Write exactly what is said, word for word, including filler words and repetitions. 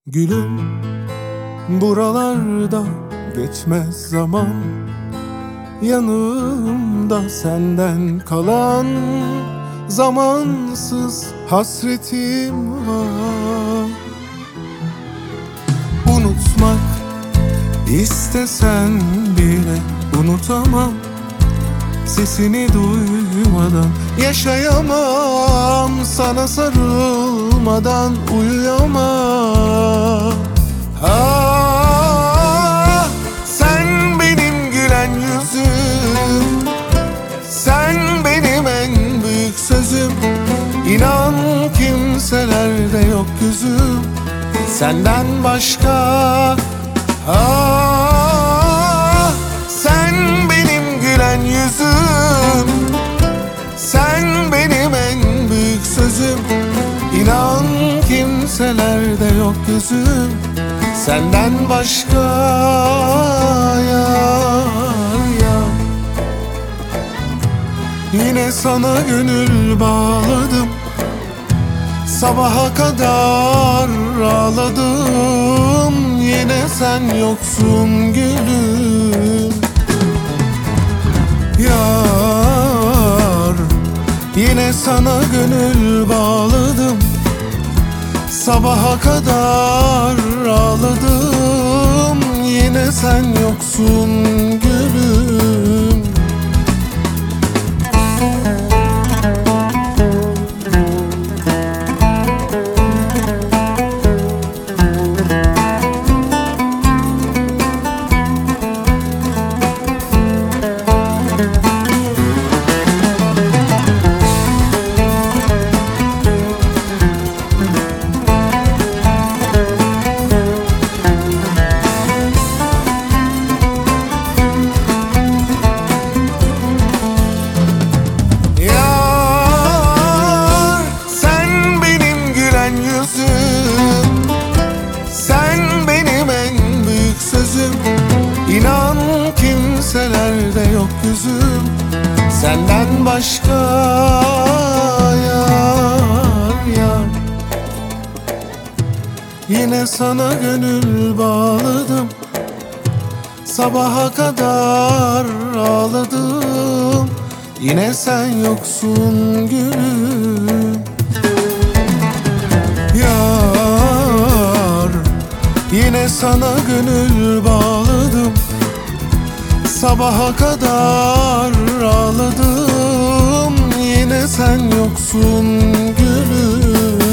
Gülüm, buralarda geçmez zaman. Yanımda senden kalan zamansız hasretim var. Unutmak istesen bile unutamam. Sesini duymadan yaşayamam. Sana sarılmadan uyuyamam. Ah, sen benim gülen yüzüm, sen benim en büyük sözüm. İnan kimselerde yok yüzüm senden başka. Ah, sen benim gülen yüzüm, sen benim en büyük sözüm. İnan kimselerde yok gözüm senden başka. Yar yar, yine sana gönül bağladım. Sabaha kadar ağladım. Yine sen yoksun gülüm. Yar, yine sana gönül bağladım. Sabaha kadar ağladım. Yine sen yoksun gülüm. İnan kimselerde yok yüzüm senden başka. Yar yar, yine sana gönül bağladım. Sabaha kadar ağladım. Yine sen yoksun gülüm. Yar, yine sana gönül bağladım. Sabaha kadar ağladım. Yine sen yoksun gülüm.